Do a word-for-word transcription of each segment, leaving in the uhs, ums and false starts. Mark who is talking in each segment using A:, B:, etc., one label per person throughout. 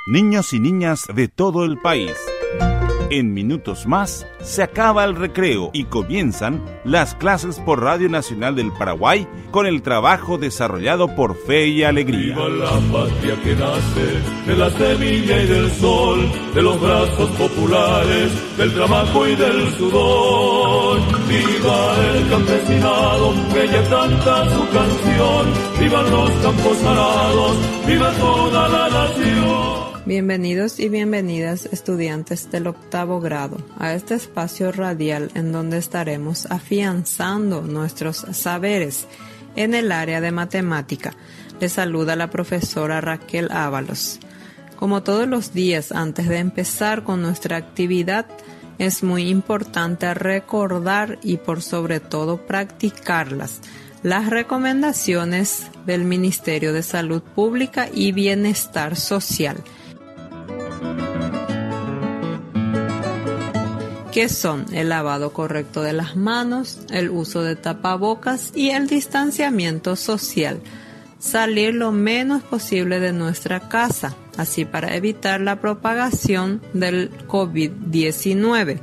A: niños y niñas de todo el país. En minutos más se acaba el recreo y comienzan las clases por Radio Nacional del Paraguay con el trabajo desarrollado por Fe y Alegría.
B: Viva la patria que nace de la semilla y del sol, de los brazos populares, del trabajo y del sudor. Viva el campesinado que ya canta su canción, vivan los campos arados, viva toda la nación.
C: Bienvenidos y bienvenidas, estudiantes del octavo grado, a este espacio radial en donde estaremos afianzando nuestros saberes en el área de matemática. Les saluda la profesora Raquel Ábalos. Como todos los días, antes de empezar con nuestra actividad, es muy importante recordar y por sobre todo practicarlas, las recomendaciones del Ministerio de Salud Pública y Bienestar Social, que son el lavado correcto de las manos, el uso de tapabocas y el distanciamiento social. Salir lo menos posible de nuestra casa, así para evitar la propagación del COVID diecinueve.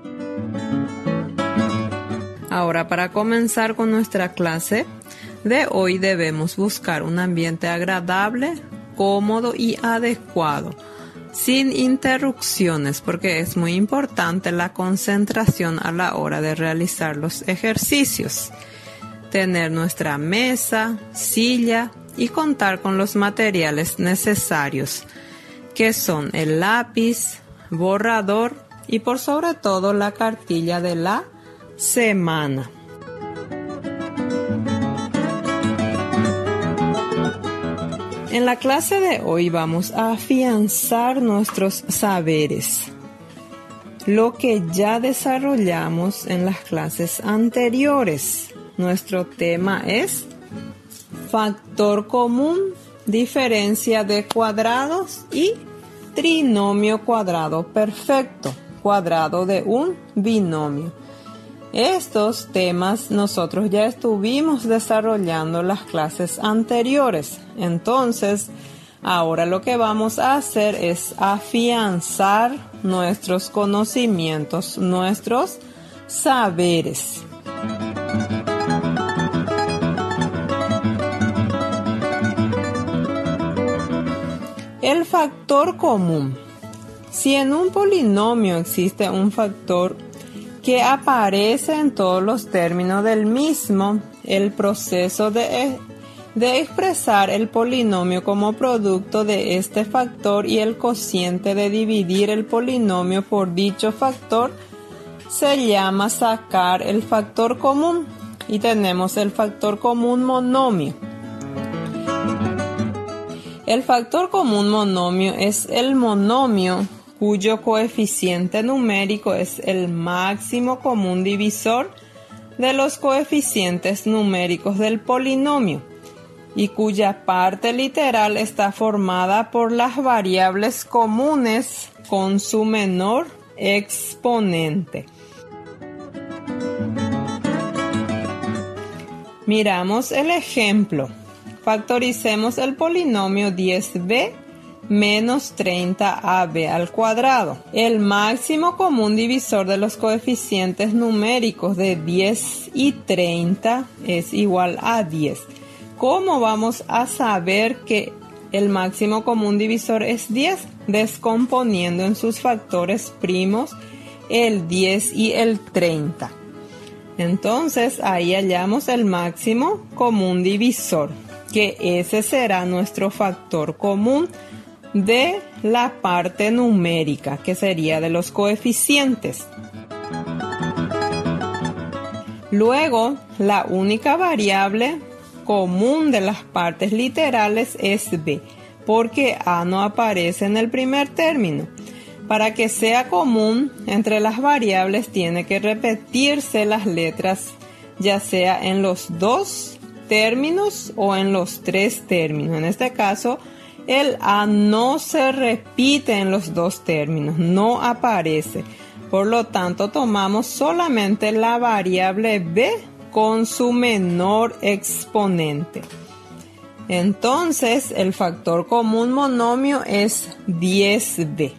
C: Ahora, para comenzar con nuestra clase de hoy, debemos buscar un ambiente agradable, cómodo y adecuado, sin interrupciones, porque es muy importante la concentración a la hora de realizar los ejercicios. Tener nuestra mesa, silla y contar con los materiales necesarios, que son el lápiz, borrador y por sobre todo la cartilla de la semana. En la clase de hoy vamos a afianzar nuestros saberes, lo que ya desarrollamos en las clases anteriores. Nuestro tema es factor común, diferencia de cuadrados y trinomio cuadrado perfecto, cuadrado de un binomio. Estos temas nosotros ya estuvimos desarrollando en las clases anteriores. Entonces, ahora lo que vamos a hacer es afianzar nuestros conocimientos, nuestros saberes. El factor común. Si en un polinomio existe un factor que aparece en todos los términos del mismo, el proceso de, de expresar el polinomio como producto de este factor y el cociente de dividir el polinomio por dicho factor se llama sacar el factor común, y tenemos el factor común monomio. El factor común monomio es el monomio cuyo coeficiente numérico es el máximo común divisor de los coeficientes numéricos del polinomio y cuya parte literal está formada por las variables comunes con su menor exponente. Miramos el ejemplo. Factoricemos el polinomio diez b menos treinta a b al cuadrado. El máximo común divisor de los coeficientes numéricos de diez y treinta es igual a diez. ¿Cómo vamos a saber que el máximo común divisor es diez? Descomponiendo en sus factores primos el diez y el treinta. Entonces ahí hallamos el máximo común divisor, que ese será nuestro factor común de la parte numérica, que sería de los coeficientes. Luego, la única variable común de las partes literales es b, porque a no aparece en el primer término. Para que sea común entre las variables tiene que repetirse las letras, ya sea en los dos términos o en los tres términos. En este caso, el a no se repite en los dos términos, no aparece. Por lo tanto, tomamos solamente la variable b con su menor exponente. Entonces, el factor común monomio es diez b.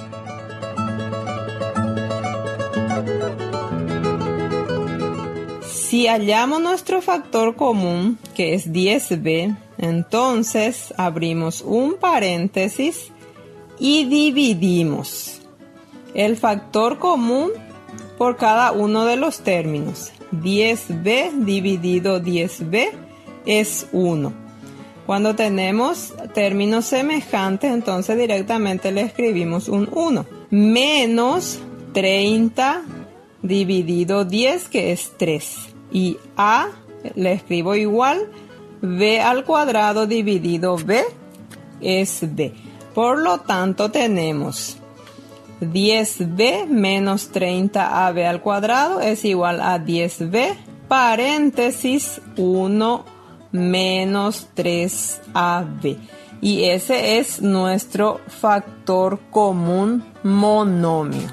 C: Si hallamos nuestro factor común, que es diez b, entonces abrimos un paréntesis y dividimos el factor común por cada uno de los términos. diez b dividido diez b es uno. Cuando tenemos términos semejantes, entonces directamente le escribimos un uno. Menos treinta dividido diez, que es tres. Y a le escribo igual, b al cuadrado dividido b es b. Por lo tanto tenemos diez b menos treinta a b al cuadrado es igual a diez b, paréntesis uno menos tres a b. Y ese es nuestro factor común monomio.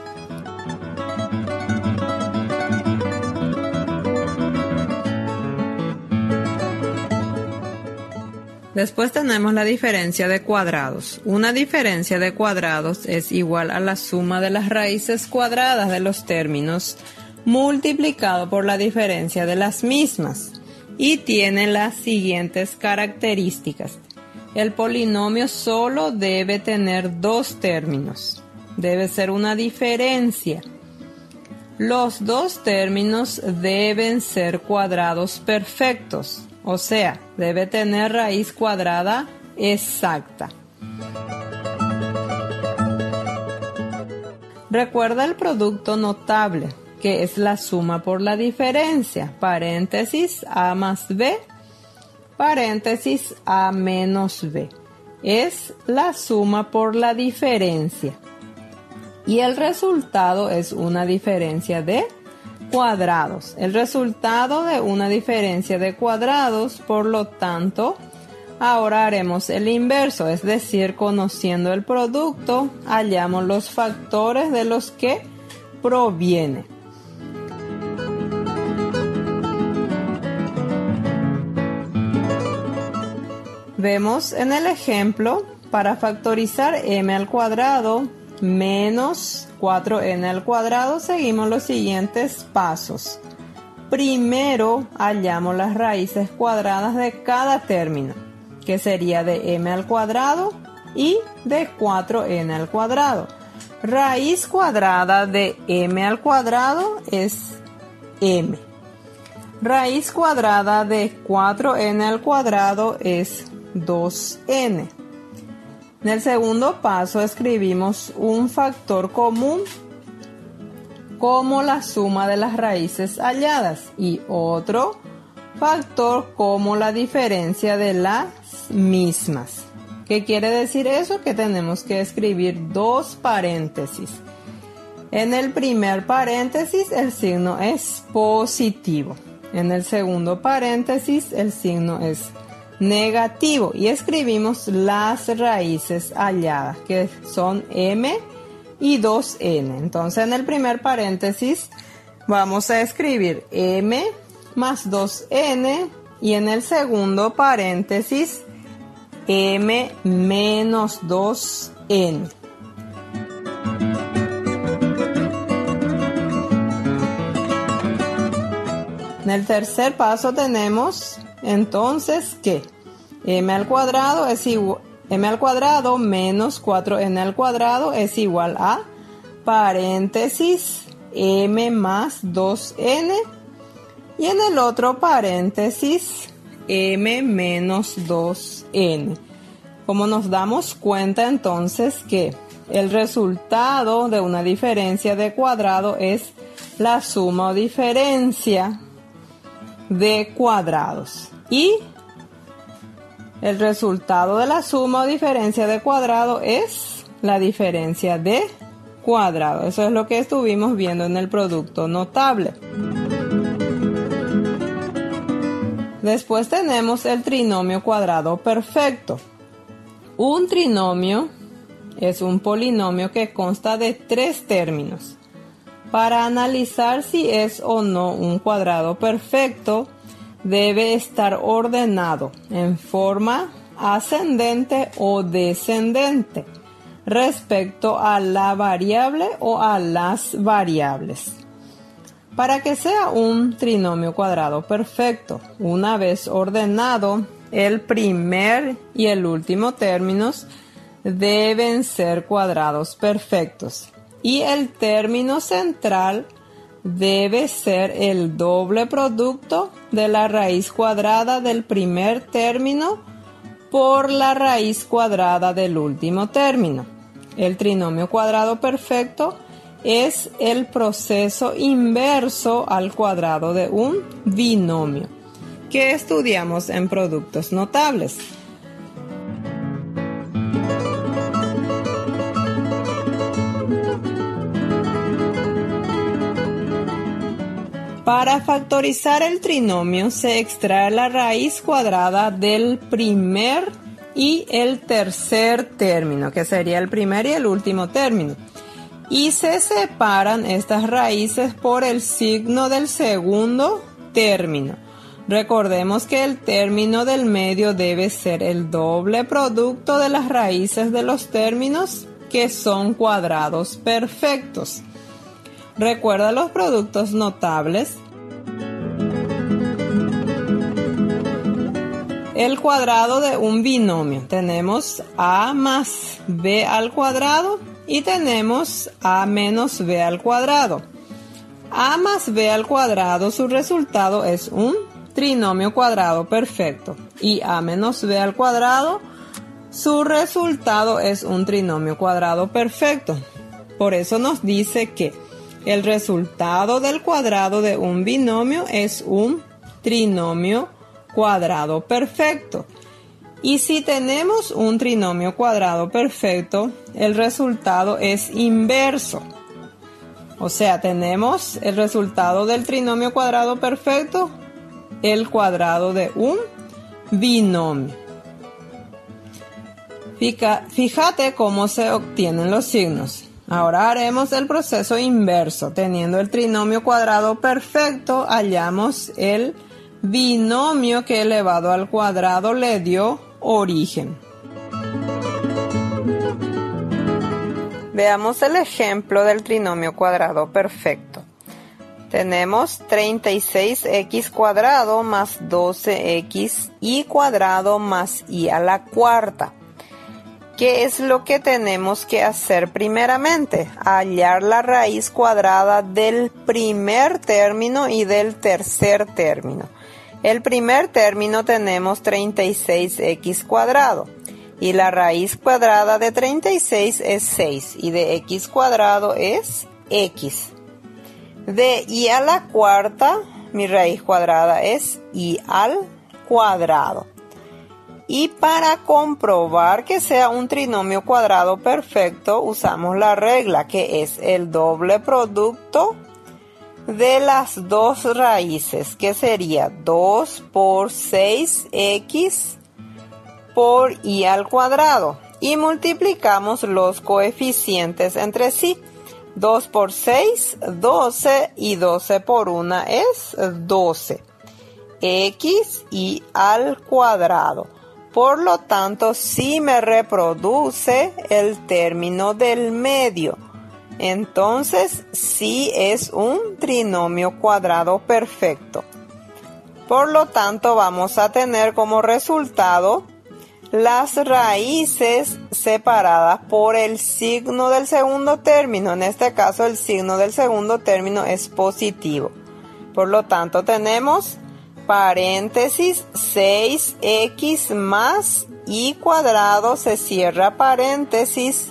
C: Después tenemos la diferencia de cuadrados. Una diferencia de cuadrados es igual a la suma de las raíces cuadradas de los términos multiplicado por la diferencia de las mismas y tiene las siguientes características. El polinomio solo debe tener dos términos. Debe ser una diferencia. Los dos términos deben ser cuadrados perfectos. O sea, debe tener raíz cuadrada exacta. Recuerda el producto notable, que es la suma por la diferencia. Paréntesis a más b, paréntesis a menos b. Es la suma por la diferencia. Y el resultado es una diferencia de cuadrados. El resultado de una diferencia de cuadrados, por lo tanto, ahora haremos el inverso, es decir, conociendo el producto, hallamos los factores de los que proviene. Vemos en el ejemplo, para factorizar m al cuadrado menos cuatro n al cuadrado, seguimos los siguientes pasos. Primero, hallamos las raíces cuadradas de cada término, que sería de m al cuadrado y de cuatro n al cuadrado. Raíz cuadrada de m al cuadrado es m. Raíz cuadrada de cuatro n al cuadrado es dos n. En el segundo paso escribimos un factor común como la suma de las raíces halladas y otro factor como la diferencia de las mismas. ¿Qué quiere decir eso? Que tenemos que escribir dos paréntesis. En el primer paréntesis el signo es positivo. En el segundo paréntesis el signo es negativo y escribimos las raíces halladas, que son m y dos n. Entonces en el primer paréntesis vamos a escribir m más dos n y en el segundo paréntesis m menos dos n. En el tercer paso tenemos entonces que m al cuadrado es igual m al cuadrado menos cuatro n al cuadrado es igual a paréntesis m más dos n y en el otro paréntesis m menos dos n. Como nos damos cuenta entonces que el resultado de una diferencia de cuadrado es la suma o diferencia de cuadrados. Y el resultado de la suma o diferencia de cuadrado es la diferencia de cuadrado. Eso es lo que estuvimos viendo en el producto notable. Después tenemos el trinomio cuadrado perfecto. Un trinomio es un polinomio que consta de tres términos. Para analizar si es o no un cuadrado perfecto, debe estar ordenado en forma ascendente o descendente respecto a la variable o a las variables. Para que sea un trinomio cuadrado perfecto, una vez ordenado, el primer y el último términos deben ser cuadrados perfectos y el término central debe ser el doble producto de la raíz cuadrada del primer término por la raíz cuadrada del último término. El trinomio cuadrado perfecto es el proceso inverso al cuadrado de un binomio que estudiamos en productos notables. Para factorizar el trinomio se extrae la raíz cuadrada del primer y el tercer término, que sería el primer y el último término. Y se separan estas raíces por el signo del segundo término. Recordemos que el término del medio debe ser el doble producto de las raíces de los términos que son cuadrados perfectos. ¿Recuerda los productos notables? El cuadrado de un binomio. Tenemos a más b al cuadrado y tenemos a menos b al cuadrado. A más b al cuadrado, su resultado es un trinomio cuadrado perfecto. Y a menos b al cuadrado, su resultado es un trinomio cuadrado perfecto. Por eso nos dice que el resultado del cuadrado de un binomio es un trinomio cuadrado perfecto. Y si tenemos un trinomio cuadrado perfecto, el resultado es inverso. O sea, tenemos el resultado del trinomio cuadrado perfecto, el cuadrado de un binomio. Fíjate cómo se obtienen los signos. Ahora haremos el proceso inverso. Teniendo el trinomio cuadrado perfecto, hallamos el binomio que elevado al cuadrado le dio origen. Veamos el ejemplo del trinomio cuadrado perfecto. Tenemos treinta y seis equis cuadrado más doce equis y cuadrado más y a la cuarta. ¿Qué es lo que tenemos que hacer primeramente? Hallar la raíz cuadrada del primer término y del tercer término. El primer término tenemos treinta y seis equis cuadrado y la raíz cuadrada de treinta y seis es seis y de x cuadrado es x. De y a la cuarta, mi raíz cuadrada es y al cuadrado. Y para comprobar que sea un trinomio cuadrado perfecto, usamos la regla que es el doble producto de las dos raíces, que sería dos por seis equis por y al cuadrado. Y multiplicamos los coeficientes entre sí. dos por seis, doce y doce por uno es doce. X y al cuadrado. Por lo tanto, sí me reproduce el término del medio. Entonces, sí es un trinomio cuadrado perfecto. Por lo tanto, vamos a tener como resultado las raíces separadas por el signo del segundo término. En este caso, el signo del segundo término es positivo. Por lo tanto, tenemos paréntesis seis equis más y cuadrado, se cierra paréntesis,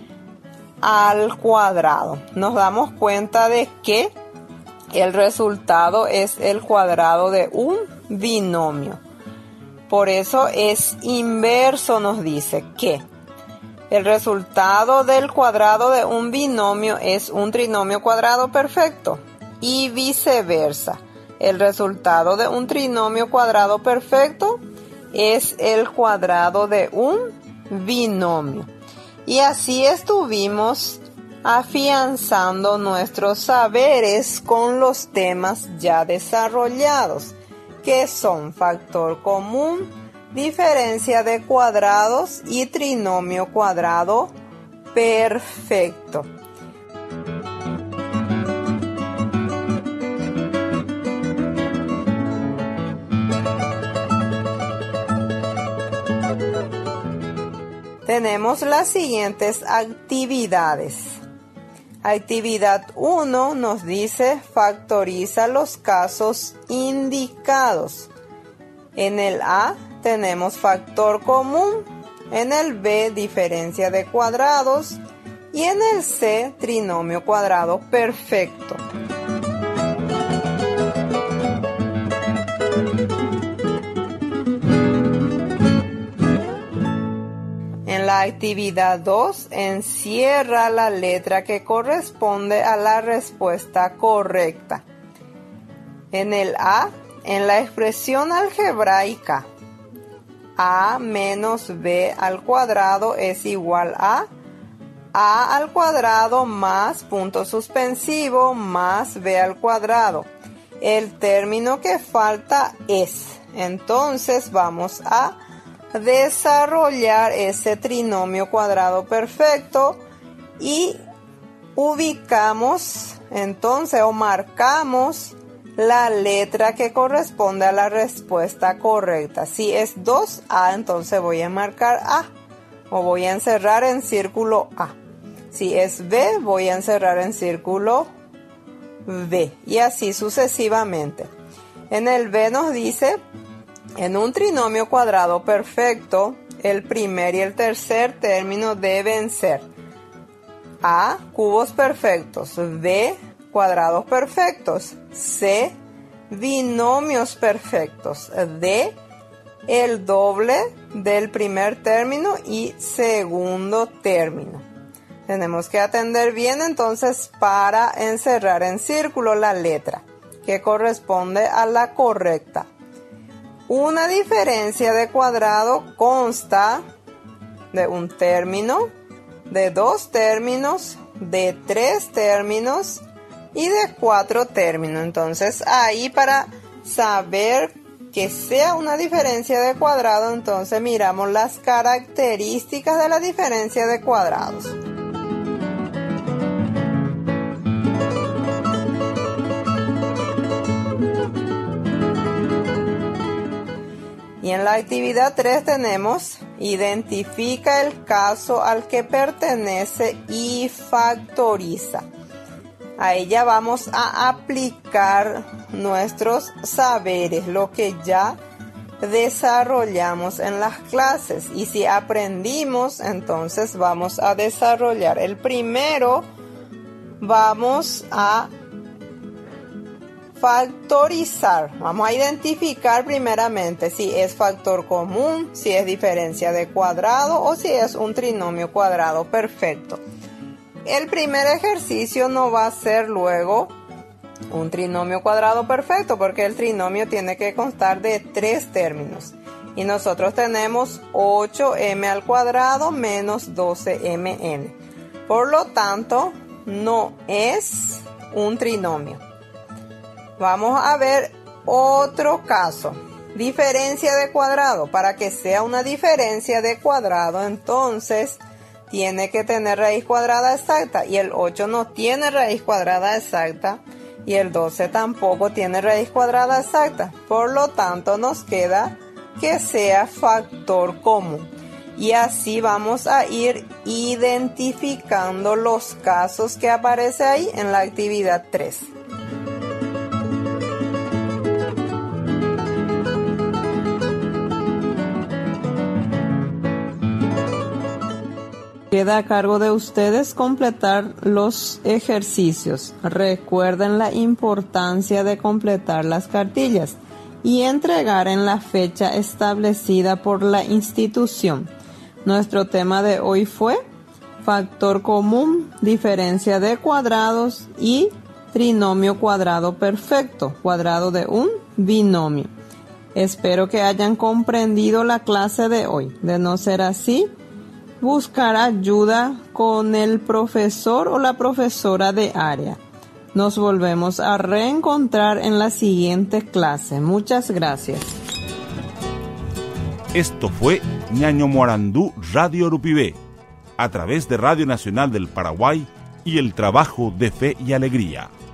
C: al cuadrado. Nos damos cuenta de que el resultado es el cuadrado de un binomio. Por eso es inverso, nos dice que el resultado del cuadrado de un binomio es un trinomio cuadrado perfecto y viceversa. El resultado de un trinomio cuadrado perfecto es el cuadrado de un binomio. Y así estuvimos afianzando nuestros saberes con los temas ya desarrollados. que son factor común, diferencia de cuadrados y trinomio cuadrado perfecto. Tenemos las siguientes actividades. Actividad uno nos dice factoriza los casos indicados. En el A tenemos factor común, en el B diferencia de cuadrados y en el C trinomio cuadrado perfecto. En la actividad dos, encierra la letra que corresponde a la respuesta correcta. En el A, en la expresión algebraica, A menos B al cuadrado es igual a A al cuadrado más punto suspensivo más B al cuadrado. El término que falta es, entonces vamos a desarrollar ese trinomio cuadrado perfecto y ubicamos entonces o marcamos la letra que corresponde a la respuesta correcta. Si es dos A, entonces voy a marcar A o voy a encerrar en círculo A. Si es B, voy a encerrar en círculo B y así sucesivamente. En el B nos dice: en un trinomio cuadrado perfecto, el primer y el tercer término deben ser A, cubos perfectos, B, cuadrados perfectos, C, binomios perfectos, D, el doble del primer término y segundo término. Tenemos que atender bien entonces para encerrar en círculo la letra que corresponde a la correcta. Una diferencia de cuadrado consta de un término, de dos términos, de tres términos y de cuatro términos. Entonces ahí, para saber que sea una diferencia de cuadrado, entonces miramos las características de la diferencia de cuadrados. Y en la actividad tres tenemos identifica el caso al que pertenece y factoriza. A ella vamos a aplicar nuestros saberes, lo que ya desarrollamos en las clases. Y si aprendimos, entonces vamos a desarrollar. El primero, vamos a factorizar. Vamos a identificar primeramente si es factor común, si es diferencia de cuadrado o si es un trinomio cuadrado perfecto. El primer ejercicio no va a ser luego un trinomio cuadrado perfecto, porque el trinomio tiene que constar de tres términos. Y nosotros tenemos ocho eme al cuadrado menos doce eme ene. Por lo tanto, no es un trinomio. Vamos a ver otro caso. Diferencia de cuadrado. Para que sea una diferencia de cuadrado, entonces tiene que tener raíz cuadrada exacta. Y el ocho no tiene raíz cuadrada exacta. Y el doce tampoco tiene raíz cuadrada exacta. Por lo tanto, nos queda que sea factor común. Y así vamos a ir identificando los casos que aparecen ahí en la actividad tres. Queda a cargo de ustedes completar los ejercicios. Recuerden la importancia de completar las cartillas y entregar en la fecha establecida por la institución. Nuestro tema de hoy fue factor común, diferencia de cuadrados y trinomio cuadrado perfecto, cuadrado de un binomio. Espero que hayan comprendido la clase de hoy. De no ser así, buscar ayuda con el profesor o la profesora de área. Nos volvemos a reencontrar en la siguiente clase. Muchas gracias.
A: Esto fue Ñaño Morandú Radio Urupibé, a través de Radio Nacional del Paraguay y el trabajo de Fe y Alegría.